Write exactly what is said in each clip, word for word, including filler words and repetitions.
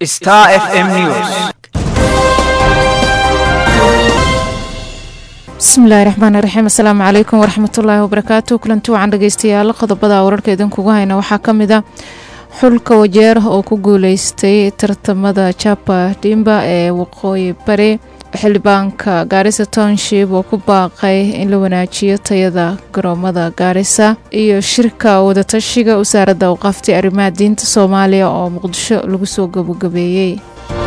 Star F M News. bismillaahi raxmaani raxiim. assalaamu calaykum waraxmatullaahi wabarakaatu. kulanti wacan dhegeystayaal qodobada wararka idinkugu hayna waxaa ka mid ah xulka wajeer oo ku guuleystay tartamada Chapa Dimba ee waqooyi bari. xildhibaanka Garissa Township oo ku baaqay in la wanaajiyo tayada garoomada Garissa iyo shirka wadatashiga wasaaradda waqafti arrimaha diinta Soomaaliya oo Muqdisho lagu soo gabagabeeyay.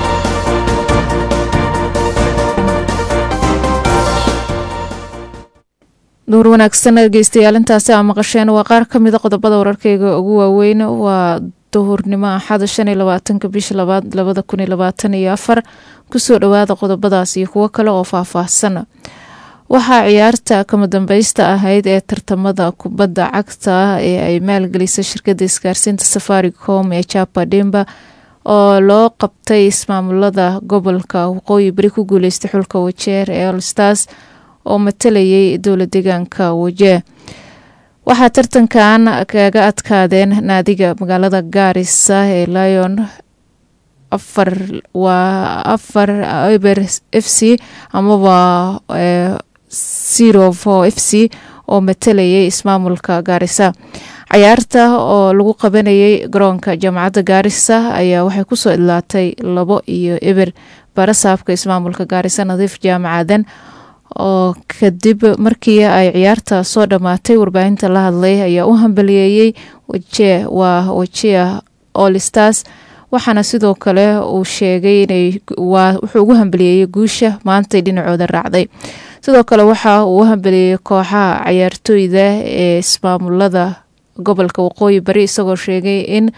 door wanaagsan dhegeystayaal intaasi aan maqasheen waa qaar ka mid ah qodobada wararkayga ugu waaweyn. waa duhurnimo axad shan iyo labaatanka bisha labaad labada kun iyo labaatan iyo afar. kusoo dhawaada qodobadaas iyo kuwo kale oo faahfaahsan. waxaa ciyaarta kama dambaysta ahayd ee tartamada kubadda cagta ee ay maalgelisay shirkadda isgaarsiinta Safaricom ee Chapa Dimba oo loo qabtay ismaamulada gobolka waqooyi bari ku guuleystay xulka Wajeer ee All Stars oo matalayay dowlad deegaanka Wajir. waxaa tartankan kaga adkaadeen naadiga magaalada Garissa ee Lion afar waa afar Eber F C amaba zero four F C oo matalayay ismaamulka Garissa. ciyaarta oo lagu qabanayay garoonka jaamacadda Garissa ayaa waxay kusoo idlaatay labo iyo eber. barasaabka ismaamulka Garissa Nadiif Jaamacadan oo kadib markii ay ciyaarta soo dhamaatay warbaahinta la hadlay ayaa u hambaliyeeyay Wajir waa Wajir All Stars. waxaana sidoo kale uu sheegay inay waa wuxuu ugu hambaliyeeyay guusha maanta dhinacooda raacday. sidoo kale waxa uu u hambaliyeeyay kooxaha ciyaartooyda ee ismaamulada gobolka waqooyi bari isagoo sheegay in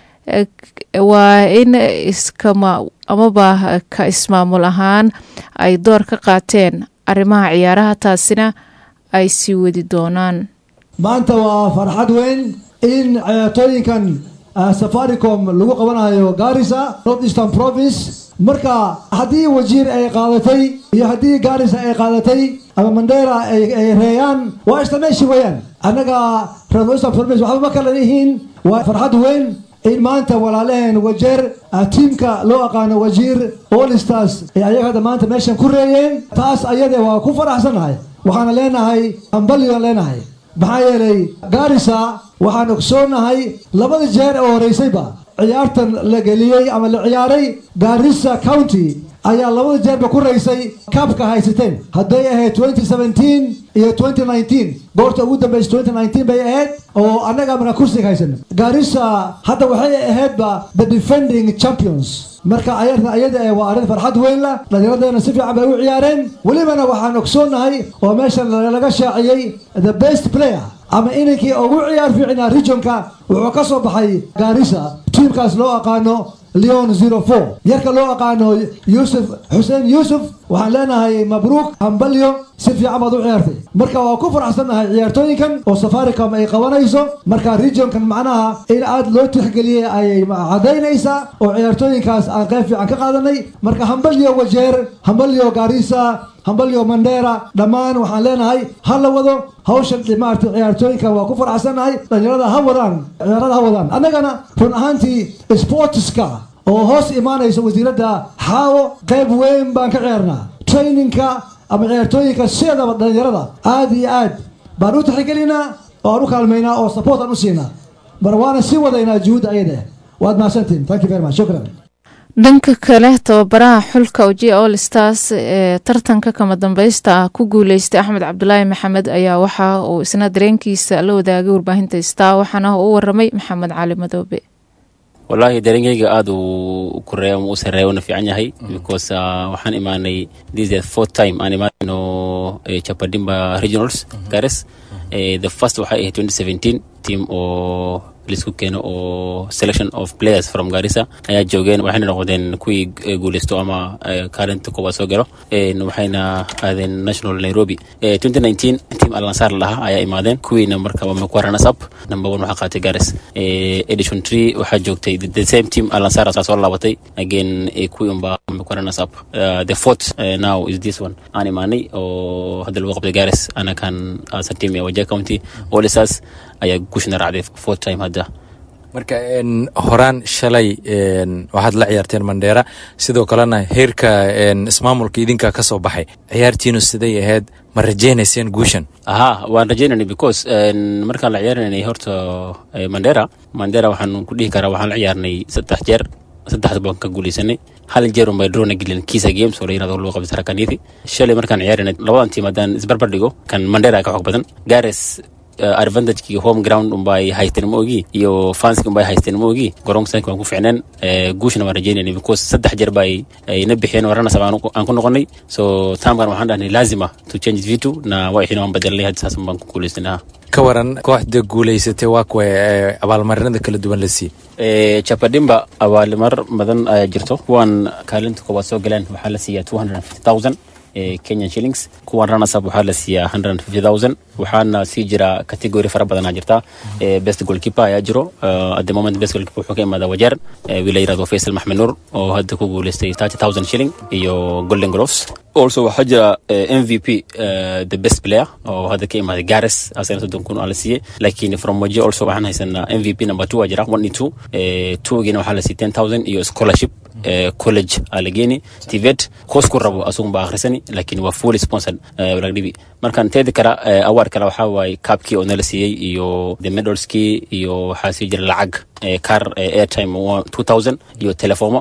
waa in iskama amaba ka ismaamul ahaan ay door ka qaateen arrimaha ciyaaraha taasina ay sii wadi doonaan. maanta waa farxad weyn in ciyaartooyinkan Safaricom lagu qabanayo Garissa North Eastern Province. marka haddii Wajir ay qaadatay iyo haddii Garissa ay qaadatay ama Mandera ay reeyaan waa istameeshi weeyaan. annaga North Eastern Province waxba ma kala yihiin. waa farxad weyn in maanta walaalaheen Wajeer tiimka loo aqaano Wajir All Stars ee ayaga maanta meeshan ku reeyeen. taas ayada waa ku faraxsanahay. waxaana leenahay hambalyo leenahay maxaa yeelay Garissa waxaan ogsoonahay labada jeer oo horeysayba ciyaartan la geliyay ama la ciyaaray Garissa County ayaa labada jeerba ku reysay kaabka haysateen. hadday ahayd twenty seventeen iyo twenty nineteen goorta ugu dambeysay twenty nineteen bay ahayd oo annaga mana kursiga haysan. Garissa hadda waxay ahaydba the defending champions. marka ayarta ayada ee waa arrin farxad weyn la dhalinyaradeena si fiican bay u ciyaareen. welibana waxaan ogsoonahay oo meeshan laga shaaciyay the best player ama inankii ugu ciyaar fiicnaa regionka wuxuu ka soo baxay Garissa tiimkaas loo aqaano Leon zero four. yarka loo aqaano Yusuf Hussein Yusuf waxaan leenahay mabruuk hambalyo si fiican baad u ciyaartay. marka waa ku faraxsanahay ciyaartooyinkan oo Safaricom ay qabanayso. marka regionkan macnaha in aad loo tixgeliyay ayay cadaynaysaa oo ciyaartooyinkaas aan qayb fiican ka qaadanay. marka hambalyo Wajeer, hambalyo Garissa, hambalyo Mandera dhammaan waxaan leenahay ha la wado hawshan dhimaartay ciyaartooyinka waa ku faraxsanahay. dhalinyarada ha wadaan ciyaarada ha wadaan. annagana run ahaantii sportska oo hoos imaanaysa wasiiradda xaawo qayb weyn baan ka ciyaarnaa. trainingka ama ciyaartooyinka sidaba dhalinyarada aad iyo aad baan u tixgelinaa oo aan u kaalmaynaa oo support aan u siinaa. mar waana sii wadaynaa juhudda ayada. waad mahadsantiin. thank you very much. shukran. dhanka kale tababaraha xulka Wajir All Stars ee tartanka kama dambaysta ah ku guuleystay Axmed Cabdulaahi Maxamed ayaa waxa uu isna dareenkiisa la wadaagay warbaahinta Star waxaana uu waramay Maxamed Cali Madoobe. wallahi dareenkayga aad uu ku reeyo uu sareeyo na fiican yahay because waxaan imaanay this is the fourth time aan imaano Chapa Dimba Regionals Garissa. the first waxa ay twenty seventeen team oo lisku keeno oo selection of players from Garissa ayaa joogeen. waxayna noqdeen kuwii guuleysto ama kaalinta koowaad soo galo. waxayna aadeen national Nairobi. twenty nineteen team Al Nassr lahaa ayaa imaadeen kuwiina marka waa ku runners up number one waxaa qaatay Garissa. edition three waxaa joogtay the same team Al Nassr soo laabatay again kuwii unbaa ku runners up. the fourth uh, now is this one aan imaanay oo hadda lagu qabtay Garissa. ana kan as a team ee Wajir County All Stars ayaa guushna raacday fourth time hadda marka een horaan shalay een waxaad la ciyaarteen Mandera sidoo kalena heerka een ismaamulka idinka ka soo baxay ciyaartiinu siday ahayd ma rajaynayseen guushan aha waan rajaynay because markaan la ciyaarnay horta Mandera Mandera waxaan ku dhihi karaa waxaan la ciyaarnay saddex jeer saddex baan ka guuleysanay hal jeer oo drone gilin kiisa games oo leeyahay loo qabtay Tarakanidi shalay markaan ciyaarnay labadan team hadaan isbarbar dhigo kan Mandera ka xog badan Gares advantage ki home ground umbay haysteen moogi iyo fans umbay haysteen moogi garoonka ku fiicnaan guushna waan rajaynay because saddex jeer bay ayna bixiyeen warana sabaan aan ku noqonay so taamkan waxaan dhahnay laazima to change vitu na waxina aan bedelnay hadda saasan baan ku guuleysnaa ka waran kooxda guuleysatay waa kuwa abaalmarinada kala duwan la sii ee Chapadimba abaalmar madan ay jirto kuwan kaalinta koowaad soo galeen waxa la siiyaa two hundred fifty thousand Kenyan shillings kuwan rana sab waxa la siiyaa one hundred fifty thousand waxaana sii jira category fara badan jirta best goalkeeper ayaa jiro at the moment best goalkeeper wuxuu ka imaadaa Wajeer wilayada Faisal Mahmed Nur oo hadda ku guuleystay thirty thousand shilling iyo Golden Gloves also waxa jira M V P uh, the best player oo hadda ka imaaday Gares asana sodon kun ala siiyay laakiin from Wajeer also waxaan haysanaa M V P number two ajira one and two eh two gina waxa la siiyay ten thousand iyo scholarship Uh, college alageni tivet course ku rabo asugu ba akhrisani laakiin waa fully sponsored wala dhibi markaan teed kara award kala waxa way cupki oo nala siiyay iyo the medalski iyo waxa sii jira lacag car airtime two thousand iyo telefono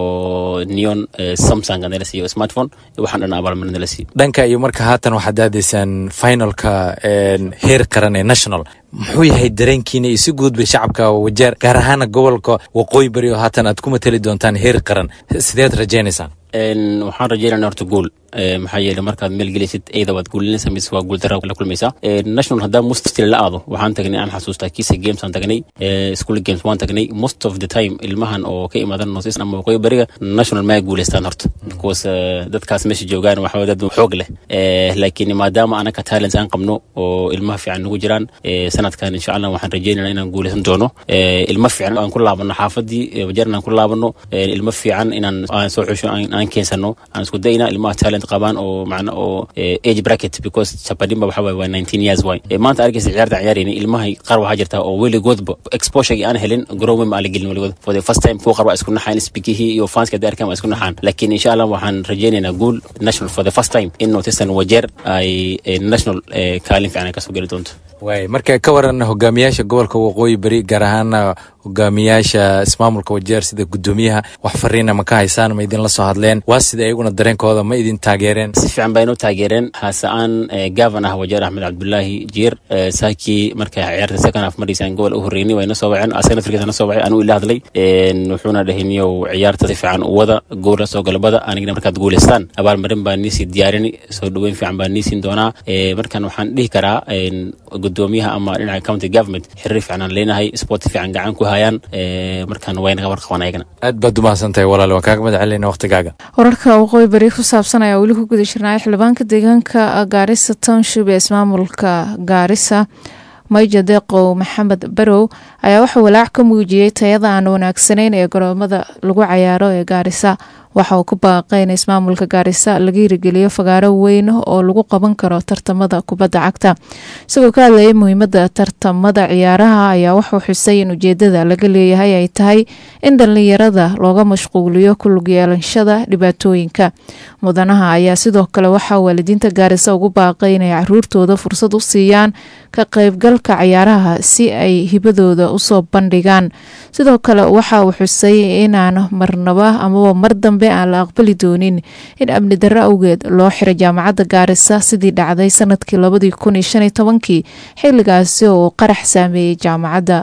oo neon Samsung nala siiyay smartphone waxaan dhan abaalmarin nala siiyay dhanka iyo marka haatan waxa daadaysan finalka heer qaran ee national muxuu yahay dareenkiina iyo si guud bay shacabka Wajeer gaar ahaan gobolka Waqooyi Bari oo haatan aad ku matali doontaan heer qaran sideed rajaynaysaan een waxaan rajaynaynaa horta gool maxaa yeelay markaad meel gelisid eeda waad guulinaysaa mise waa guul darro la kulmaysaa national hadda mustil la aado waxaan tagnay aan xasuustaa kiisa games aan tagnay school games waan tagnay most of the time ilmahan oo ka imaadan nosis ama Waqooyi Bariga national ma guuleystaan horta because dadkaas meesha joogaan waxa dad xoog leh laakiin maadaama ana ka talent aan qabno oo ilmaha fiican ugu jiraan sanadkan insha Allah waxaan rajaynaynaa inaan guuleysan doono ilma fiican aan ku laabano xaafadii Wajeerna aan ku laabano ilma fiican inaan soo xusho aan keensano aan isku dayna ilmaha talent qaban oo macna oo age bracket because Chapadimba waxa way nineteen years way maanta argaysa ciyaarta ciyaarayna ilmaha qaar waxa jirta oo weligoodba exposure aan helin garoon ma ala gelin weligood for the first time foo qarba isku naxaan speakihi iyo fanska daarkan isku naxaan laakiin insha Allah waxaan rajaynaynaa goal national for the first time in notisan Wajeer ay national kaalin fiican ka soo gali doonto way marka ka waran hogaamiyaasha gobolka Waqooyi Bari gaar ahaan hogaamiyaasha ismaamulka Wajeer sida gudoomiyaha wax fariina ma ka haysaan ma idin la soo hadleen waa sida ayaguna dareenkooda ma idin taageereen si fiican baynu taageereen haasaan governor Wajeer Ahmed Abdullahi Jiir saaki marka ciyaarta second half marisan gool u horeeyay wayna soo waceen asana firkadana soo wacay anu ila hadlay een wuxuuna dhahiniyo ciyaarta si fiican u wada gool soo galbada aniga markaad guuleystaan abaal marin baan nisi diyaarini soo dhaweyn fiican baan nisin doonaa ee markan waxaan dhihi karaa een gudoomiyaha ama dhinaca county government xiriir fiican leenahay sport fiican gacan ku hayaan ee markan wayna war qabanayna aad baad u mahadsantahay walaal waan kaaga madacalina waqtigaaga wararka Waqooyi Bari ku saabsan ayaa wali ku guda jirnaa xildhibaanka deegaanka Garissa Township ee ismaamulka Garissa Major Deqo Maxamed Barow ayaa waxa walaac ka muujiyay tayada aan wanaagsaneyn ee garoomada lagu ciyaaro ee Garissa waxa uu ku baaqay in ismaamulka Garissa laga hirgeliyo fagaaro weyn oo lagu qaban karo tartamada kubadda cagta isagoo ka hadlayay muhiimadda tartamada ciyaaraha ayaa wuxuu xusay in ujeedada laga leeyahay ay tahay in dhalinyarada looga mashquuliyo ku lug yeelashada dhibaatooyinka mudanaha ayaa sidoo kale waxa waalidiinta Garissa ugu baaqay inay caruurtooda fursad u siiyaan ka qaybgalka ciyaaraha si ay hibadooda u soo bandhigaan sidoo kale waxa uu xusay inaan marnaba ama mar dambe aan la aqbali doonin in amni darro awgeed loo xiray jaamacadda Garissa sidii dhacday sanadkii laba kun iyo shan iyo toban xilligaasi oo qarax saameeyay jaamacadda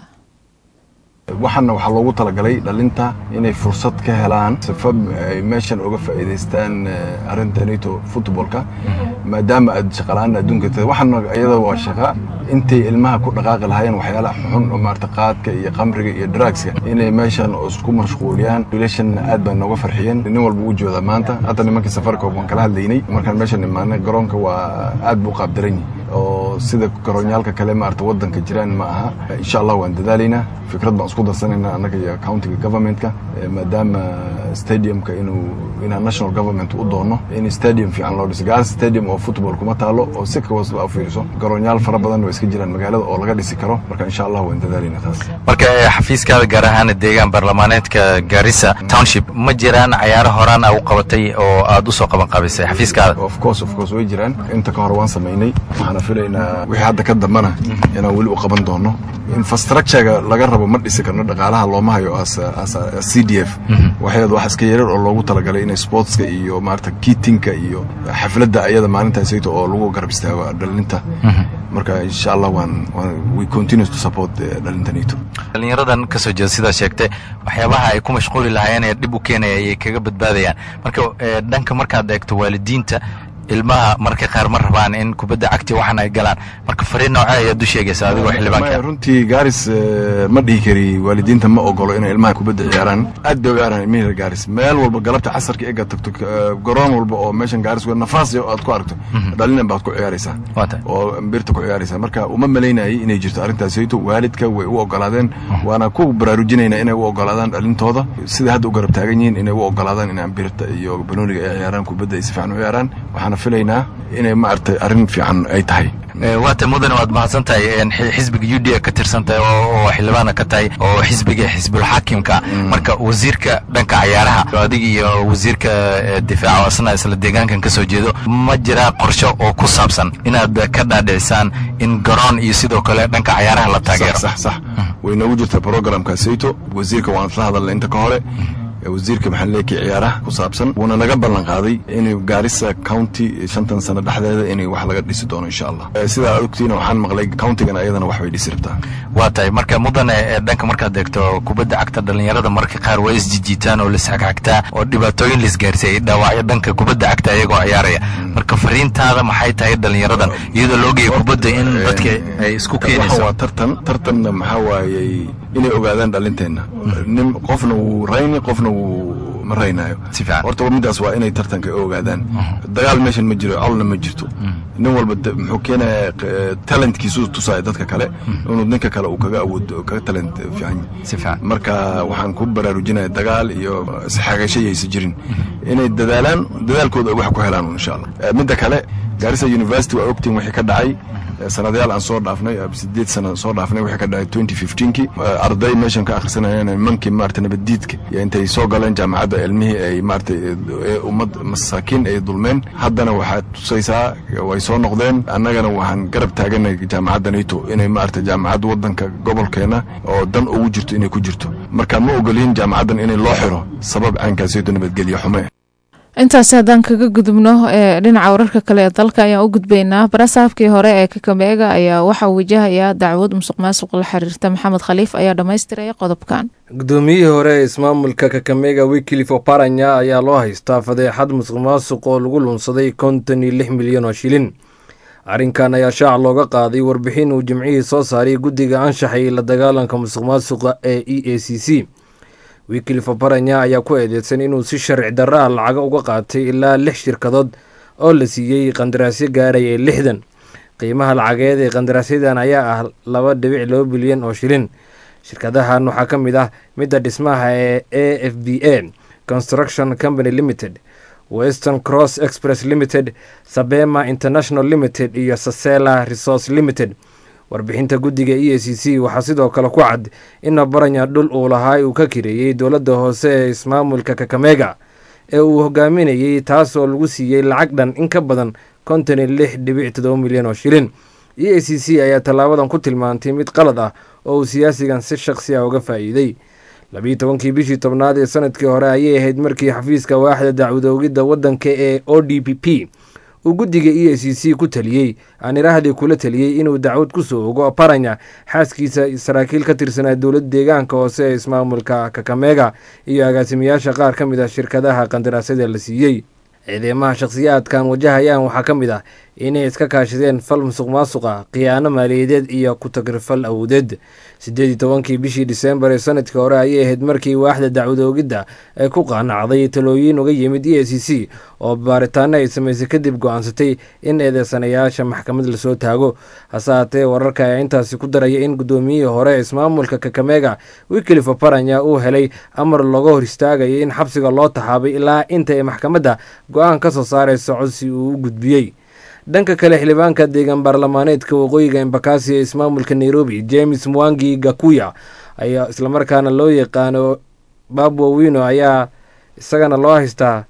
waxana waxa loogu talagalay dhalinta inay fursad ka helaan safab ay meeshan uga faa'iideystaan arintanito footballka maadaama aad shaqalaan adduunka waxana iyada waa shaqa intay ilmaha ku dhaqaaqi lahaayeen waxyaalaha xun oo martaqaadka iyo qamriga iyo drugska inay meeshan isku mashquuliyaan relation aad baan nooga farxiyeen nin walba uu jooda maanta hadda nimanka safarka waan kala hadlaynay markaan meeshan imaanay garoonka waa aad buu qaab daran oo sida garoonyaalka kale maarta wadanka jiraan ma aha insha Allah waan dadaalayna fikrad baan isku darsanayna annaga iyo county governmentka maadaama stadiumka inuu ina national government u doono in stadium fiican loo dhiso gaar stadium oo football kuma taalo oo si kawas loo fiiriso garoonyaal fara badan oo iska jiraan magaalada oo laga dhisi karo marka insha Allah waan dadaalayna taas marka xafiiskaada gaar ahaan deegaan barlamaaneedka Garissa Township ma jiraan ciyaaro horaan ay u qabatay oo aad u soo qaban qaabisay xafiiskaada of course of course way jiraan inta ka hor waan sameynay waxaan filaynaa wixii hadda ka dambana inaan wali u qaban doono infrastructure laga rabo ma dhisi karno dhaqaalaha looma hayo as as C D F waxyaad wax iska yaryar oo loogu talagalay in sportska iyo maarta kiitinka iyo xafladda ayada maalinta sayto oo lagu garab istaago dhalinta marka insha Allah waan we continue to support dhalinta nito dhalinyaradan ka soo jeeda sida sheegtay waxyaabaha ay ku mashquuli lahaayeen ee dib u keenay ay kaga badbaadayaan marka dhanka markaad eegto waalidiinta ilmaha marka qaar ma rabaan in kubadda cagti waxan ay galaan marka fariin nooca ay u sheegaysaa adigoo xildhibaanka runtii Garis ma dhihi kari waalidiinta ma ogolo in ilmaha kubadda ciyaaraan aad bay ciyaaraan imir Garis meel walba galabta casarka eega tagto garoon walba oo meeshan Garis waa nafaas aad ku aragto dhalin baad ku ciyaaraysaa oo birta ku ciyaaraysaa marka uma maleynay inay jirto arintaas ayto waalidka way u ogolaadeen waana ku baraarujinayna inay u ogolaadaan dhalintooda sida hadda u garab taagan yihiin inay u ogolaadaan in birta iyo banooniga ay ciyaaraan kubadda ay si fiican u ciyaaraan waxaan filaynaa inay ma artay arin fiican ay tahay waata mudan waad mahadsan tahay xisbiga U D A ka tirsan tahay oo xildhibaana ka tahay oo xisbiga xisbul xaakimka marka wasiirka dhanka ciyaaraha adiga iyo wasiirka difaaca asna isla deegaankan ka soo jeedo ma jira qorshe oo ku saabsan inaad ka dhaadhicisaan in garoon iyo sidoo kale dhanka ciyaaraha la taageero sax sax way nagu jirtaa programka sayto wasiirka waan isla hadalnay inta ka hore wasiirka maxalleedka ciyaaraha ku saabsan wana naga ballan qaaday in Garissa County shantan sano dhaxdeeda in wax laga dhisi doono insha Allah sida ogtiina waxaan maqlay county-gan ayadana wax way dhisi rabtaa waa tahay marka mudan ee dhanka markaad eegto kubadda cagta dhalinyarada marka qaar way isjijiitaan oo lisxagxagtaa oo dhibaatooyin lis gaarsay dhaawacyo dhanka kubadda cagta ayagoo ciyaaraya marka fariintaada maxay tahay dhalinyaradan iyadoo loo geeyo kubadda in dadka ay isku keenayso waa tartan tartanna maxaa waayay inay ogaadaan dhalinteena nin qofna uu rayni qofna uu maraynayo horta midaas waa inay tartanka ogaadaan dagaal meeshan ma jiro cawlna ma jirto nin walba muxuu keenaa talentkiisu tusay dadka kale inuu ninka kale uu kaga awood kaga talent fiican marka waxaan ku baraarujinayaa dagaal iyo saxaagashayaysa jirin inay dadaalaan dadaalkooda wax ku helaan insha Allah midda kale Garissa University waa ogtiin wixii ka dhacay sanadayaal aan soo dhaafnay sideed sano soo dhaafnay wixii ka dhacay twenty fifteen ki arday meeshan ka akhrisanayeen mankii maartay nabadiidka iyo intay soo galeen jaamacadda ilmihi ay maartay ummad masaakiin ay dulmeen haddana waxaa tusaysaa way soo noqdeen annagana waxaan garab taaganay jaamacadda nito inay maartay jaamacad wadanka gobolkeena oo dan ugu jirto inay ku jirto marka ma ogolin jaamacaddan inay loo xiro sabab caankaas ay nabadgelyo xumo intaas haddaan kaga gudubno ee dhinaca wararka kale ee dalka ayaan u gudbaynaa barasaabkii hore ee Kakamega ayaa waxa uu wajahayaa dacwad musuqmaasuq la xiriirta Maxamed Khaliif ayaa dhameystiraya qodobkan gudoomiyihii hore ee ismaamulka Kakamega Wycliffe Oparanya ayaa loo haystaa fadeexad musuqmaasuq oo lagu lunsaday konton iyo lix milyan oo shilin arrinkan ayaa shaac looga qaaday warbixin uu jimcihii soo saaray guddiga anshaxa iyo la dagaalanka musuqmaasuqa ee E A C C Wycliffe Oparanya ayaa ku eedeedsan inuu si sharci darro ah lacaga uga qaatay ilaa lix shirkadood oo la siiyey qandaraasyo gaaraya lixdan qiimaha lacageed ee qandaraasyadan ayaa ah laba dhibic laba bilyan oo shilin shirkadahan waxaa ka mid ah midda dhismaha ee A F B A Construction Company Limited, Western Cross Express Limited, Sabema International Limited iyo Sasela Resource Limited. warbixinta guddiga E A C C waxaa sidoo kale ku cad in Oparanya dhul uu lahaa uu ka kireeyay dowladda hoose ee ismaamulka Kakamega ee uu hogaaminayay taas oo lagu siiyey lacag dhan in ka badan konton iyo lix dhibic todoba milyan oo shilin. E A C C ayaa tallaabadan ku tilmaantay mid qalad ah oo uu siyaasigan si shakhsi ah uga faa'iiday. labiyo tobankii bishii tobnaad ee sanadkii hore ayay ahayd markii xafiiska waaxda dacwadoogidda waddanka ee O D P P uu guddiga E A C C ku taliyey aanirahdii kula taliyey inuu dacwad ku soo ogo Oparanya xaaskiisa saraakiil ka tirsanaa dowladda deegaanka hoose ee ismaamulka Kakamega iyo agaasimayaasha qaar ka mid ah shirkadaha qandaraasyada la siiyey. ciidamada shakhsiyaadkan wajahayaan waxaa ka mid ah inay iska kaashadeen fal musuq maasuqa khiyaano maaliyadeed iyo ku-tagrifal awoodeed. sideed iyo tobankii bishii disembar ee sanadkii hore ayay ahayd markii waaxda dacwadoogidda ay ku qaanacday talooyin uga yimid e c c oo baaritaano ay samaysay kadib go-aansatay in eedeysanayaasha maxkamad lasoo taago. hase haatee wararka ayaa intaasi ku daraya in guddoomiyihii hore ee ismaamulka Kakamega Wycliffe Oparanya uu helay amar looga hor istaagayay in xabsiga loo taxaabay ilaa inta ay maxkamadda go-aan ka soo saarayso codsi uu u gudbiyey. dhanka kale xildhibaanka deegaan baarlamaaneedka waqooyiga Embakasi ee ismaamulka Nairobi James Mwangi Gakuya ayaa islamarkaana loo yaqaano Babu Owino ayaa isagana loo haystaa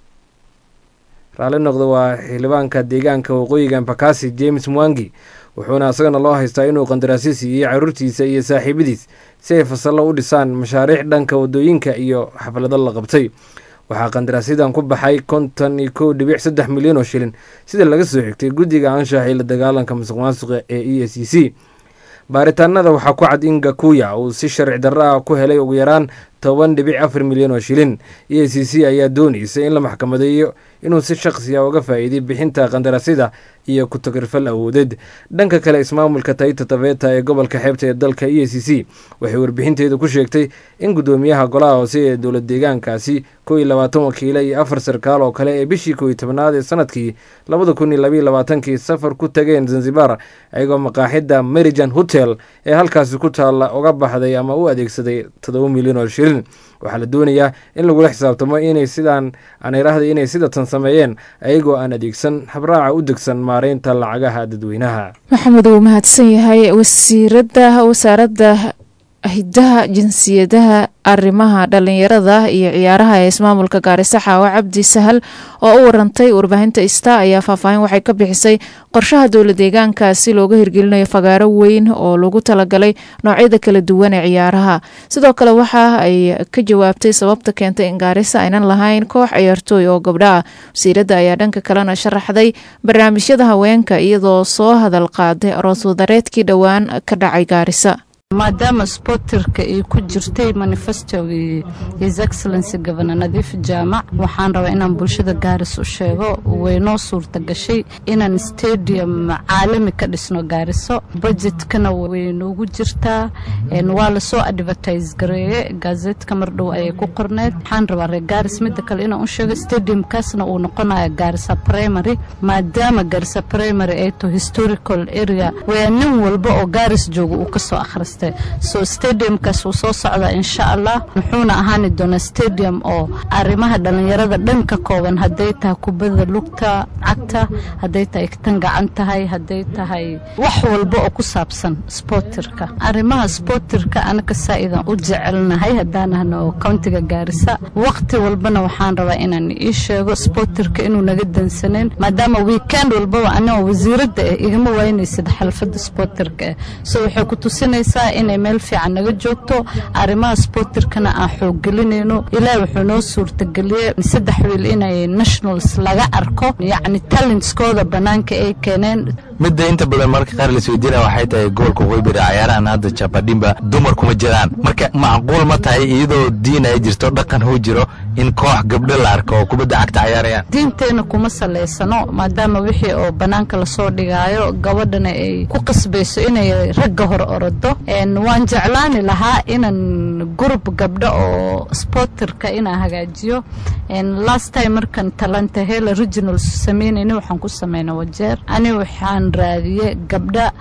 raali noqdo waa xildhibaanka deegaanka waqooyiga Embakasi James Mwangi wuxuuna isagana loo haystaa inuu qandaraasyo siiyey caruurtiisa iyo saaxiibadiis si ay fasallo u dhisaan mashaariic dhanka wadooyinka iyo xaflado la qabtay. waxaa qandaraasyadan ku baxay konton iyo kow dhibic saddex milyan oo shilin sida laga soo xigtay guddiga anshaxa la dagaalanka musuq maasuqa ee e c c. baaritaanada waxaa ku cad in Gakuya uu si sharci darro ah ku helay ugu yaraan toban dhibic afar milyan oo shilin. e c c ayaa doonaysa in la maxkamadeeyo inuu si shaqsi ah uga faa'iiday bixinta qandaraasyada iyo ku-tagrifal awoodeed. dhanka kale ismaamulka Taita Taveta ee gobolka xeebta ee dalka e c c waxay warbixinteedu ku sheegtay in guddoomiyaha golaha hoose ee dowlad deegaankaasi kow iyo labaatan wakiile iyo afar sarkaal oo kale ee bishii kow iyo tobnaad ee sanadkii labada kun iyo labaiyo labaatankii safar ku tageen Zanzibar ayagoo maqaaxida Merijan Hotel ee halkaasi ku taalla uga baxday ama u adeegsaday toddoba milyan oo shilin. waxaa la doonayaa in lagula xisaabtamo inay sidaan aan iraahday inay sidatan sameeyeen ayagoo aan adeegsan habraaca u degsan maareynta lacagaha dadweynaha. maxamed uu mahadsan yahay. wasiirada wasaaradda hidaha jinsiyadaha arrimaha dhalinyarada iyo ciyaaraha ee ismaamulka Gaarisa Xaawo Cabdi Sahal oo u warantay warbaahinta Ista ayaa faahfaahin waxay ka bixisay qorshaha dowlad deegaankaasi looga hirgelinayo fagaaro weyn oo lagu talagalay noocyada kala duwan ee ciyaaraha. sidoo kale waxa ay ka jawaabtay sababta keentay in Gaarisa aynan lahayn koox ciyaartooy oo gabdho ah. wasiirada ayaa dhanka kalena sharaxday barnaamijyada haweenka iyadoo soo hadal qaaday aroos wadareedkii dhowaan ka dhacay Gaarisa. maadaama sporterka ay ku jirtay manifestogi His Excellency Governor Nadiif Jaamac waxaan rabaa inaan bulshada Gaarisa u sheego way noo suurta gashay inaan stadium caalami ka dhisno Gaarisa. budgetkana way noogu jirtaa een waa la soo advertise gareeyay gazetka mardhow ay ku qorneed. waxaan rabaa reer Gaarisa mid kale inaan u sheego stadium kaasna uu noqonayo Gaarisa Primary maadaama Gaarisa Primary ay to historical area way nin walba oo Gaarisa joogo uu ka soo akhristo. so stadium kaas uu soo socda insha Allah wuxuuna ahaan doona stadium oo arrimaha dhalinyarada dhanka kooban haday tahay kubadda lugta cagta haday tahay tan gacan tahay haday tahay wax walba oo ku saabsan sporterka. arrimaha sporterka anaka saa'idan u jecelnahay hadaan ahno countiga Gaarisa waqti walbana waxaan rabaa inaan ii sheego sporterka inuu naga dansaneen maadaama weekend walba anoo wasiirada igama waynaysid xalfada sporterka. so waxay ku tusinaysaa inay meel fiican naga joogto arrimaha sporterkana aan xoog gelinayno. ilaahay wuxuu noo suurtageliyay saddex wiil inay nationals laga arko yacni talentskooda banaanka ay keeneen. midda inta badan marka qaar la isweydiinaya waxay tahay goolka Waqooyi ciyaarahan hadda Chapadimba dumar kuma jiraan marka macquul ma tahay iyadoo diin ay jirto dhaqan hoo jiro in koox gabdho la arko oo kubadda cagta ciyaarayaan. diinteena kuma saleysano maadaama wixii oo banaanka la soo dhigaayo gabadhana ay ku qasbayso inay ragga hor orado. een waan jeclaani lahaa inaan group gabdho oo sporterka ina hagaajiyo. een last time markan talanta hela regional sameynayna waxaan ku sameynaa wajeer ani waxaan raadiyay gabdha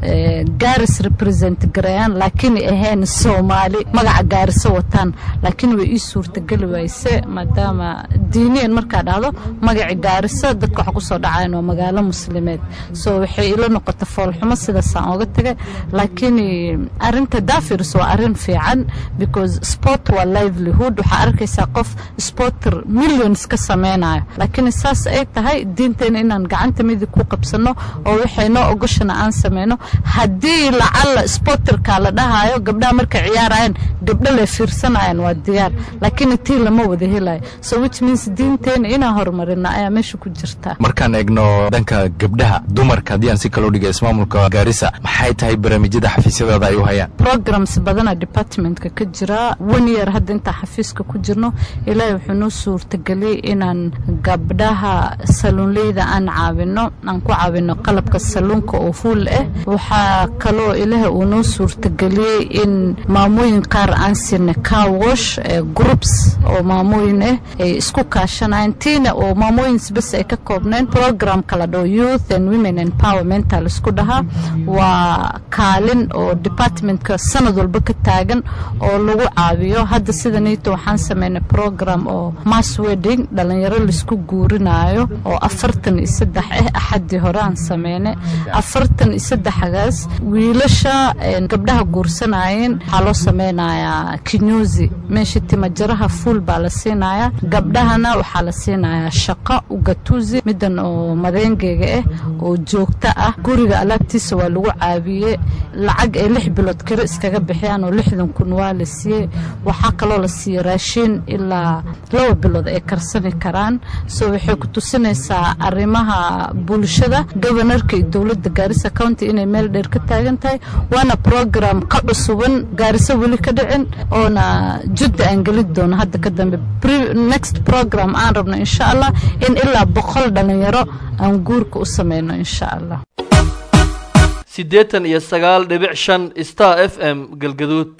Garis represent garayaan laakiin ahayn Soomaali magaca Gaarisa wataan laakiin way ii suurta gali wayse maadaama diiniyeen marka dhacdo magaca Gaarisa dadka waxa ku soo dhacayaan oo magaalo muslimeed. so waxay ila noqotay fool xumo sida saan uga tagay laakiin arinta daafirs waa arin fiican because sport waa livelihood. waxa arkaysaa qof sporter millions ka sameeynaayo laakiin saas ay tahay diinteena inaan gacanta mid ku qabsano oo waxay noo ogashana aan sameeyno. haddii lacala sporterka la dhahayo gabdhaha marka ciyaarayaan gabdho la fiirsanayaan waa diyaar laakiin tii lama wada helayo. so which means laakiinse diinteena inaan horumarina ayaa meesha ku jirta. markaan eegno dhanka gabdhaha dumarka haddii aan si kala dhigo ismaamulka Garissa maxay tahay barnaamijyada xafiisyadooda ay u hayaan? programs badana departmentka ka jira. one year hadda inta xafiiska ku jirno ilaahay wuxuu noo suurtageliyay inaan gabdhaha salonleyda aan caawino aan ku caawino qalabka salonka oo full ah. waxaa kaloo ilaahay uu noo suurtageliyay in maamooyin qaar aan sinna car wash groups oo maamooyin ah ay isku kaashanayaan tiina oo maamooyin bas ay ka koobneen program kala dhoo youth and women empowerment la isku dhaha. waa kaalin oo departmentka sanad walba ka taagan oo lagu caawiyo. hadda sidanayto waxaan sameynay program oo mass wedding dhalinyaro la isku guurinayo oo afartan iyo saddex ah axadii hore aan sameynay. afartan iyo saddexgaas wiilasha gabdhaha guursanayeen waxaa loo sameynayaa kinyozi meesha timajaraha full baa la siinayaa. gabdhahana waxaa la siinayaa shaqo ugatuzi midan oo madeengeega ah oo joogta ah. guriga alaabtiisa waa lagu caawiyey lacag ay lix bilood kale iskaga bixiyaan oo lixdan kun waa la siiyey. waxaa kaloo la siiyey raashin ilaa laba bilood ay karsani karaan. soo waxay ku tusinaysaa arrimaha bulshada governorka iyo dowladda Garissa County inay meel dheer ka taagan tahay. waana program ka cusuban Garissa weli ka dhicin oona jidda aan gelin doono hadda ka dambe. next program aan rabno insha Allah in ilaa boqol dhalinyaro aan guurka u sameyno insha Allah. sideetan iyo sagaal dhibic shan Star F M Galgaduud.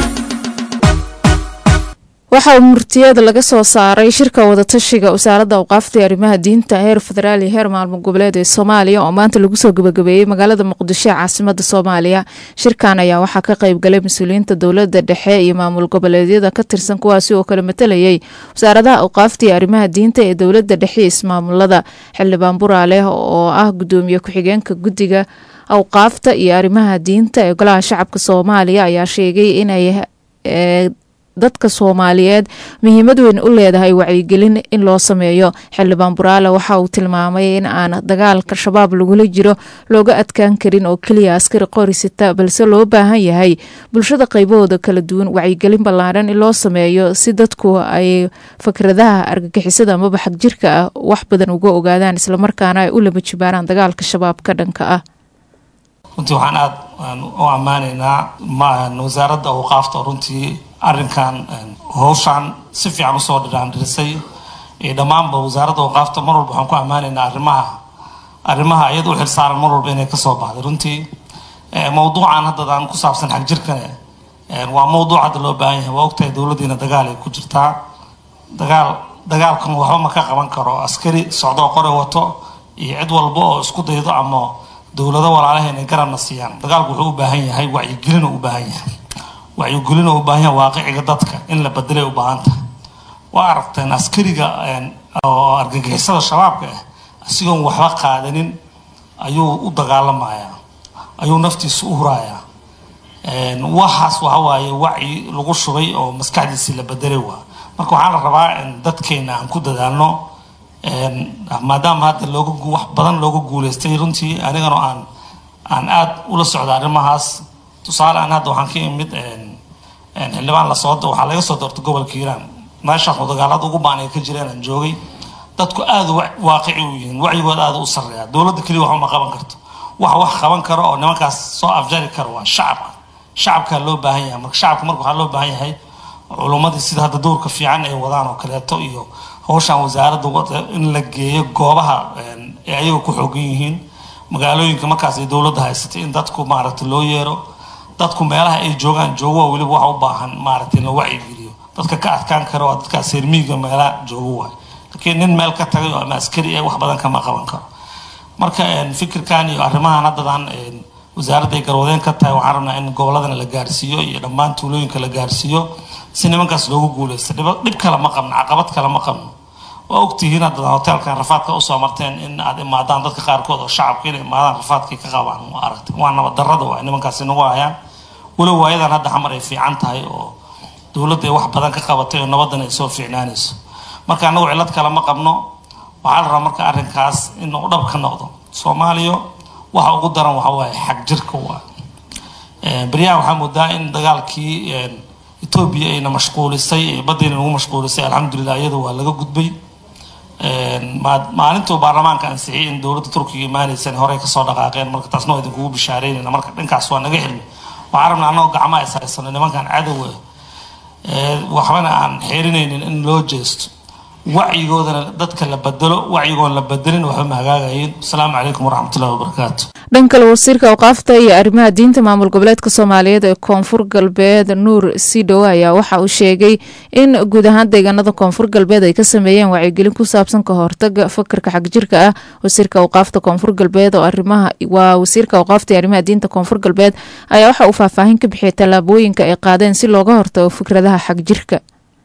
waxa uu murtiyada laga soo saaray shirka wadatashiga wasaaradda awqaafta iyo arrimaha diinta heer federaal iyo heer maalmo goboleed ee Soomaaliya oo maanta lagu soo gabagabeeyay magaalada Muqdisho caasimadda Soomaaliya. shirkan ayaa waxaa ka qayb galay mas'uuliyiinta dowladda dhexe iyo maamul goboleedyada ka tirsan kuwaasi oo kala matalayay wasaaradda awqaafta iyo arrimaha diinta ee dowladda dhexe ismaamulada. xildhibaan Buraale oo ah gudoomiye ku-xigeenka guddiga awqaafta iyo arrimaha diinta ee golaha shacabka Soomaaliya ayaa sheegay inay dadka Soomaaliyeed muhiimad weyn u leedahay wacyigelin in loo sameeyo. xildhibaan Buraale waxa uu tilmaamay in aan dagaalka shabaab lagula jiro looga adkaan karin oo kaliya askari qorisita balse loo baahan yahay bulshada qaybahooda kala duwan wacyigelin ballaaran in loo sameeyo si dadku ay fikradaha argagixisada ama xag jirka ah wax badan uga ogaadaan isla markaana ay u laba jibaaraan dagaalka shabaabka dhanka ah. runtii waxaan aad u ammaanaynaa wasaaradda awqaafta runtii arrinkan howshan si fiican usoo dhiraandhirisay dhammaanba wasaaradda awqaafta mar walba waxaan ku ammaanaynaa arrimaha arrimaha iyada u xilsaaran mar walba inay kasoo baxday. runtii mawduucan haddadaan ku saabsan xag jirkane waa mawduuc hadda loo baahan yahay. waa ogtahay dowladdiina dagaal ay ku jirtaa. dagaal dagaalkan waxba ma ka qaban karo askari socdoo qore wato iyo cid walba oo isku daydo ama dowlado walaalaha inay garabna siiyaan. dagaalku wuxuu u baahan yahay wacyigelin u baahan yahay wacyigelin u baahan yahay waaqiciga dadka in la bedelay u baahan tahay. waa aragteen askariga oo argagixisada shabaabka ah asigoon waxba qaadanin ayuu u dagaalamayaa ayuu naftiisa u hurayaa. waxaas waxa waaye wacyi lagu shubay oo maskaxdiisii la bedelay waa. marka waxaa la rabaa in dadkeena aan ku dadaalno maadaama hadda looga wax badan looga guuleystay. runtii anigana aan aan aad ula socda arrimahaas. tusaale aan hadda waxaan ka imid xildhibaan la soo waxaa laga soo doortay gobolka Hiiraan meeshaas oo dagaalada ugu baan ay ka jireen aan joogay. dadku aad waaqici u yihiin wacyigooda aad u sareeya. dowladda kaliya wax ma qaban karto. wax wax qaban karo oo nimankaas soo afjari karo waa shacabka. shacabka loo baahan yahay. marka shacabka marka waxaa loo baahan yahay culumadii sida hadda doorka fiican ay wadaan oo kaleeto iyo howshan wasaaradda in la geeyo goobaha ay ayaga ku xoogan yihiin magaalooyinka markaas ay dowladda haysatay in dadku maaragtay loo yeero. dadku meelaha ay joogaan joogo waliba waxa u baahan maaragtay la wacyigeliyo. dadka ka adkaan karo waa dadka seermiiga meelaha joogo waay. laakiin nin meel ka tagay oo askari ay wax badan kama qaban karo. marka fikirkan iyo arrimahan haddadan wasaaradda ay garwadeen ka tahay waxaan rabnaa in goboladana la gaarsiiyo iyo dhammaan tuulooyinka la gaarsiiyo si nimankaas loogu guuleysto. dhib kale ma qabno caqabad kale ma qabno. waa ogtihiin haddadan hoteelkan rafaadka usoo marteen in aad imaadaan dadka qaarkood oo shacabka inay imaadaan rafaadkay ka qabaan waa aragtay. waa nabad darrada waa nimankaasi nagu hayaan. walow waayadan hadda xamar ay fiican tahay oo dowladda ay wax badan ka qabatay oo nabadan ay soo fiicnaanayso. marka anagu cilad kale ma qabno. waxaa la rabaa marka arrinkaas in uu dhab ka noqdo. Soomaaliya waxa ugu daran waxa waaye xag jirka waa. baryahan waxaa moodaa in dagaalkii Ethiopia ayna mashquulisay badina nagu mashquulisay alxamdulillah iyada waa laga gudbay. maalintuu baarlamaanka ansixiyay in dowladda turkiga imaanaysan horey kasoo dhaqaaqeen marka taasna waa idinkugu bishaareynayna marka dhankaas waa naga xilmi waxaan rabnaa annagoo gacmaha is haysano nimankan cadowa waxbana aan xeerinaynin in loo jeesto wacyigoodana dadka la bedelo wacyigoon la bedelin waxba ma hagaagayeen asalaamu calaykum waraxmatullahi wabarakaatu dhan kale wasiirka awqaafta iyo arrimaha diinta maamul goboleedka soomaaliyeed ee koonfur galbeed nuur sidow ayaa waxa uu sheegay in guud ahaan deegaanada koonfur galbeed ay ka sameeyeen wacyigelin ku saabsan ka hortaga fakarka xagjirka ah wasiirka awqaafta koonfur galbeed oo arrimaha waa wasiirka awqaafta iyo arrimaha diinta koonfur galbeed ayaa waxa uu faahfaahin ka bixiyay tallaabooyinka ay qaadeen si looga hortago fikradaha xagjirka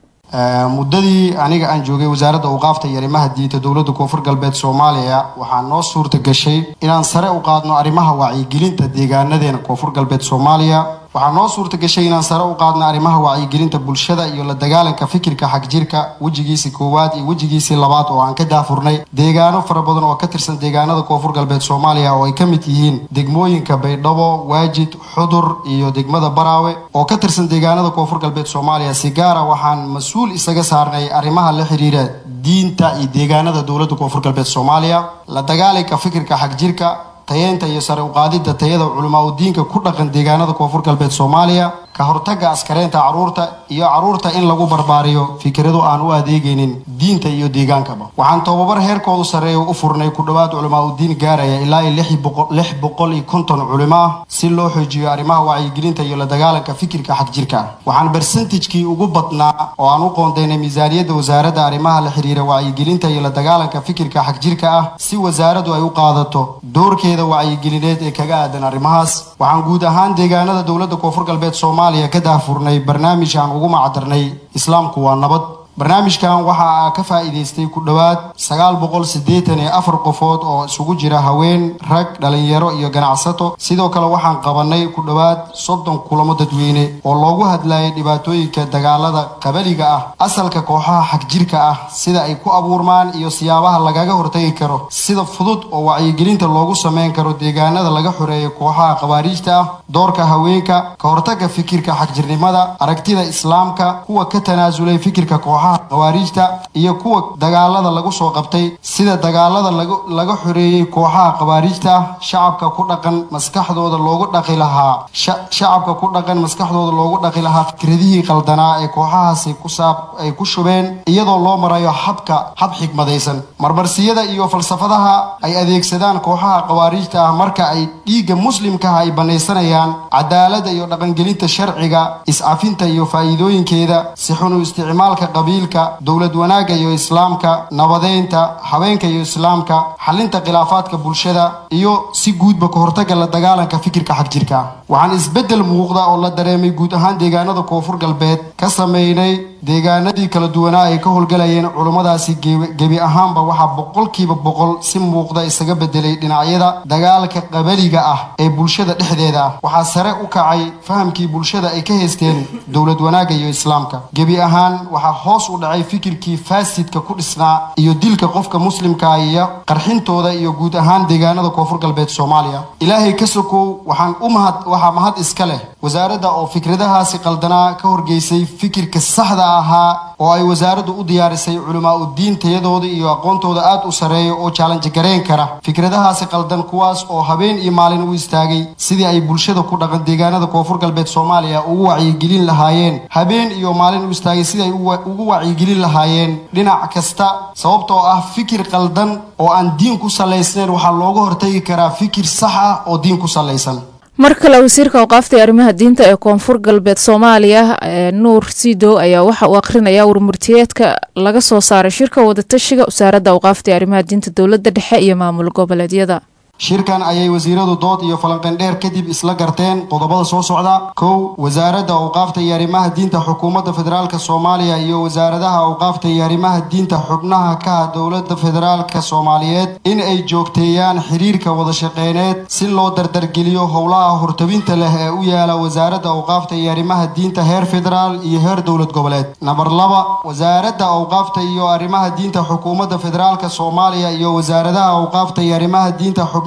muddadii aniga aan joogay wasaaradda awqaafta iyo arrimaha diinta dowladda koonfur galbeed soomaaliya waxaa noo suurta gashay inaan sare u qaadno arrimaha wacyigelinta deegaanadeena koonfur galbeed soomaaliya waxaa noo suurta gashay inaan sare u qaadno arrimaha wacyigelinta bulshada iyo la dagaalanka fikirka xagjirka wejigiisii koowaad iyo wejigiisii labaad oo aan ka daafurnay deegaano fara badan oo ka tirsan deegaanada koonfur galbeed soomaaliya oo ay ka mid yihiin degmooyinka baydhabo waajid xudur iyo degmada baraawe oo ka tirsan deegaanada koonfur galbeed soomaaliya si gaara waxaan mas-uul isaga saarnay arrimaha la xiriira diinta iyo deegaanada dowladda koonfur galbeed soomaaliya la dagaalanka fikirka xagjirka tayeenta iyo sare u qaadida tayada culamaa diinka ku dhaqan deegaanada koonfur galbeed soomaaliya ka hortaga askareenta caruurta iyo caruurta in lagu barbaariyo fikrado aan u adeegaynin diinta iyo deegaankaba waxaan tababar heerkoodu sareeyo u furnay ku dhowaad culamaa diin gaaraya ilaa lix boqol iyo konton culimo ah si loo xoojiyo arrimaha wacyigelinta iyo la dagaalanka fikirka xagjirka waxaan percentage-kii ugu badnaa oo aan u qoondeynay miisaaniyadda wasaaradda arrimaha la xiriira wacyigelinta iyo la dagaalanka fikirka xagjirka ah si wasaaraddu ay u qaadato doorkeeda wacyigelineed ee kaga aadan arrimahaas waxaan guud ahaan deegaanada dowladda koonfur galbeed soomaaliya ka daafurnay barnaamij aan ugu macdarnay islaamku waa nabad barnaamijkan waxaa ka faa'iidaystay ku dhowaad sagaal boqol siddeetan iyo afar qofood oo isugu jira haween rag dhalinyaro iyo ganacsato sidoo kale waxaan qabanay ku dhowaad soddon kulamo dadweyne oo loogu hadlayay dhibaatooyinka dagaalada qabaliga ah asalka kooxaha xagjirka ah sida ay ku abuurmaan iyo siyaabaha lagaga hortagi karo sida fudud oo wacyigelinta loogu sameyn karo deegaanada laga xoreeyo kooxaha qabaariijta ah doorka haweenka ka hortaga fikirka xagjirnimada aragtida islaamka kuwa ka tanaasulay fikirka kooxaha qawaariijta iyo kuwa dagaalada lagu soo qabtay sida dagaalada laga xoreeyay kooxaha qawaariijta shacabka ku dhaqan maskaxdooda loogu dhaqi lahaa shacabka ku dhaqan maskaxdooda loogu dhaqi lahaa fikradihii qaldanaa ee kooxahaasi ku saab ay ku shubeen iyadoo loo marayo habka hab xigmadaysan marmarsiyada iyo falsafadaha ay adeegsadaan kooxaha qawaariijta ah marka ay dhiigga muslimka ay banaysanayaan cadaaladda iyo dhaqangelinta sharciga iscafinta iyo faa'iidooyinkeeda si xun u isticmaalka qabiilka dowlad wanaagga iyo islaamka nabadeynta haweenka iyo islaamka xalinta khilaafaadka bulshada iyo si guudba ka hortaga la dagaalanka fikirka xagjirka waxaan isbeddel muuqda oo la dareemay guud ahaan deegaanada koonfur galbeed ka sameynay deegaanadii kala duwanaa ay ka howlgalayeen culummadaasi gebi ahaanba waxaa boqolkiiba boqol si muuqda isaga bedelay dhinacyada dagaalka qabaliga ah ee bulshada dhexdeeda ah waxaa sare u kacay fahamkii bulshada ay ka haysteen dowlad wanaagga iyo islaamka gebi ahaan waxaa hoos u dhacay fikirkii faasidka ku dhisnaa iyo dilka qofka muslimka iyo qarxintooda iyo guud ahaan deegaanada koonfur galbeed soomaaliya ilaahay ka sokow waxaan u mahad waxaa mahad iska leh wasaaradda oo fikradahaasi qaldanaa ka horgeysay fikirka saxda ahaa oo ay wasaaraddu u diyaarisay culamaa u diin tayadooda iyo aqoontooda aad u sareeyo oo challenge gareyn kara fikradahaasi qaldan kuwaas oo habeen iyo maalin u istaagay sidii ay bulshada ku dhaqan deegaanada koonfur galbeed soomaaliya ugu wacyigelin lahaayeen habeen iyo maalin u istaagay sidii ay ugu wacyigelin lahaayeen dhinac kasta sababtoo ah fikir qaldan oo aan diin ku salaysnayn waxaa looga hortagi karaa fikir sax ah oo diin ku salaysan mar kale wasiirka awqaafta iyo arrimaha diinta ee koonfur galbeed soomaaliya nuur sidow ayaa waxa uu akhrinayaa warmurtiyeedka laga soo saaray shirka wadatashiga wasaaradda awqaafta iyo arrimaha diinta dowladda dhexe iyo maamul goboleedyada shirkan ayay wasiiradu dood iyo falanqeyn dheer kadib isla garteen qodobada soo socda kow wasaaradda awqaafta iyo arrimaha diinta xukuumadda federaalka soomaaliya iyo wasaaradaha awqaafta iyo arrimaha diinta xubnaha ka ah dowladda federaalka soomaaliyeed in ay joogteeyaan xiriirka wada shaqeyneed si loo dardargeliyo howlaha hortabinta leh ee u yaala wasaaradda awqaafta iyo arrimaha diinta heer federaal iyo heer dowlad goboleed namber laba wasaaradda awqaafta iyo arrimaha diinta xukuumadda federaalka soomaaliya iyo wasaaradaha awqaafta iyo arrimaha diinta xubnaha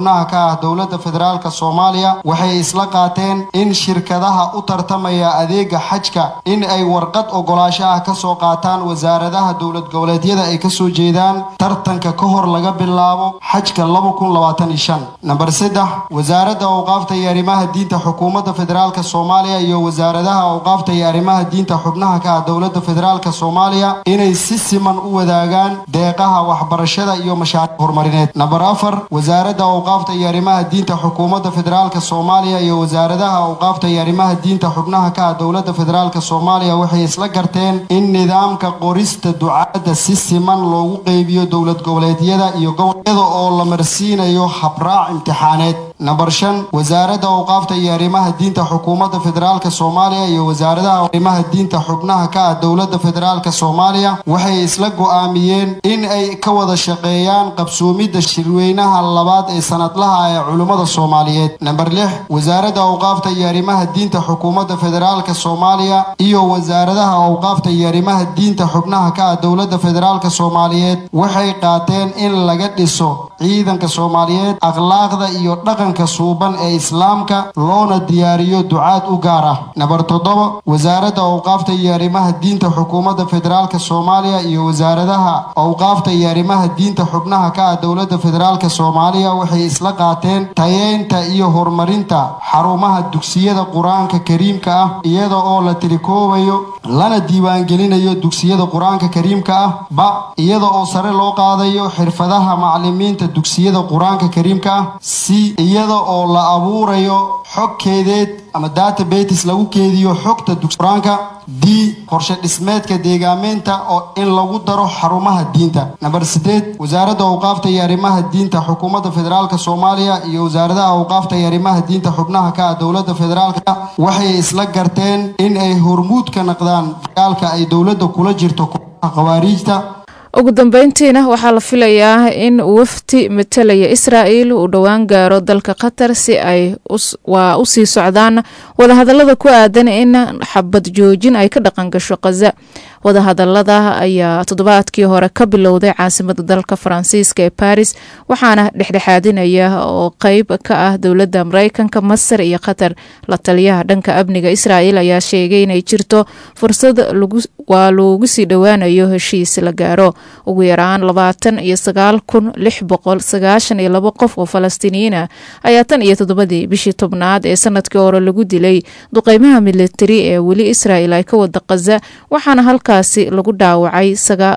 xubnaha ka ah dowladda federaalka Soomaaliya waxay isla qaateen in shirkadaha u tartamaya adeega xajka in ay warqad ogolaanshaha ka soo qaataan wasaaradaha dowlad goboleedyada ay ka soo jeedaan tartanka ka hor laga bilaabo xajka laba kun labaatan iyo shan. Number saddex, wasaaradda awqaafta iyo arrimaha diinta xukuumadda federaalka Soomaaliya iyo wasaaradaha awqaafta iyo arrimaha diinta xubnaha ka ah dowladda federaalka Soomaaliya inay si siman u wadaagaan deeqaha waxbarashada iyo mashaariic horumarineed. Number afar, wasaaradda awqaafta iyo arrimaha diinta xukuumadda federaalka Soomaaliya iyo wasaaradaha awqaafta iyo arrimaha diinta xubnaha ka ah dowladda federaalka Soomaaliya waxay isla garteen in nidaamka qorista ducaada si siman loogu qeybiyo dowlad goboleedyada iyo gobollada oo la marsiinayo habraac imtixaaneed. Number shan, wasaaradda awqaafta iyo arrimaha diinta xukuumadda federaalka Soomaaliya iyo wasaaradaha arrimaha diinta xubnaha ka ah dowladda federaalka Soomaaliya waxay isla go'aamiyeen in ay ka wada shaqeeyaan qabsoomidda shirweynaha labaad ee sanadlaha ee culimada Soomaaliyeed. Number lix, wasaaradda awqaafta iyo arrimaha diinta xukuumadda federaalka Soomaaliya iyo wasaaradaha awqaafta iyo arrimaha diinta xubnaha ka ah dowladda federaalka Soomaaliyeed waxay qaateen in laga dhiso ciidanka Soomaaliyeed akhlaaqda iyo dhaqanka suuban ee islaamka loona diyaariyo ducaad u gaar ah. Number toddoba, wasaaradda awqaafta iyo arrimaha diinta xukuumadda federaalka Soomaaliya iyo wasaaradaha awqaafta iyo arrimaha diinta xubnaha ka ah dowladda federaalka Soomaaliya waxay isla qaateen tayeynta iyo horumarinta xarumaha dugsiyada Quraanka Kariimka ah iyada oo la tirikoobayo lana diiwaangelinayo dugsiyada Quraanka Kariimka ah ba iyada oo sare loo qaadayo xirfadaha macallimiinta dugsiyada Quraanka Kariimka ah si iyada oo la abuurayo xog keedeed ama database lagu keediyo xogta dugsiga Quraanka. D, qorshe dhismeedka deegaameynta oo in lagu daro xarumaha diinta. Number sideed, wasaaradda awqaafta iyo arrimaha diinta xukuumadda federaalka Soomaaliya iyo wasaaradaha awqaafta iyo arrimaha diinta xubnaha ka ah dowladda federaalka waxay isla garteen in ay hormuud ka noqdaan dagaalka ay dowladda kula jirto qawaariijta. ugu dambeyntiina waxaa la filayaa in wafdi matalaya Israa'iil uu dhowaan gaaro dalka Qatar si ay waa u sii socdaan wadahadallada ku aadan in xabad joojin ay ka dhaqan gasho Gaza. wadahadallada ayaa toddobaadkii hore ka bilowday caasimadda dalka Faransiiska ee Paris waxaana dhexdhexaadinaya oo qayb ka ah dowladda Mareykanka, Masar iyo Qatar. la taliyaha dhanka amniga Israa'iil ayaa sheegay inay jirto fursad lagu waa loogu sii dhawaanayo heshiis la gaaro. ugu yaraan labaatan iyo sagaal kun lix boqol sagaashan iyo laba qof oo Falastiiniyiin ah ayaa tan iyo toddobadii bishii tobnaad ee sanadkii hore lagu dilay duqeymaha militari ee weli Israa'iil ay ka wada Gaza waxaana halkaasi lagu dhaawacay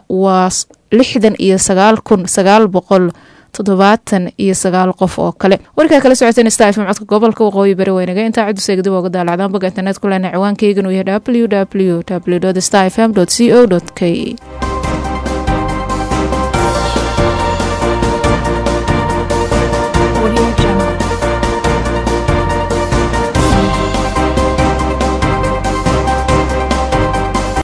lixdan iyo sagaal kun sagaal boqol toddobaatan iyo sagaal qof oo kale. warkaa kala socoteen Star F M codka gobolka waqooyi bari weynaga intaa cid seegada uga daalacdaan bogga internet ku lehna ciwaankeygan uu yahay w w w dot star f m dot co dot k e.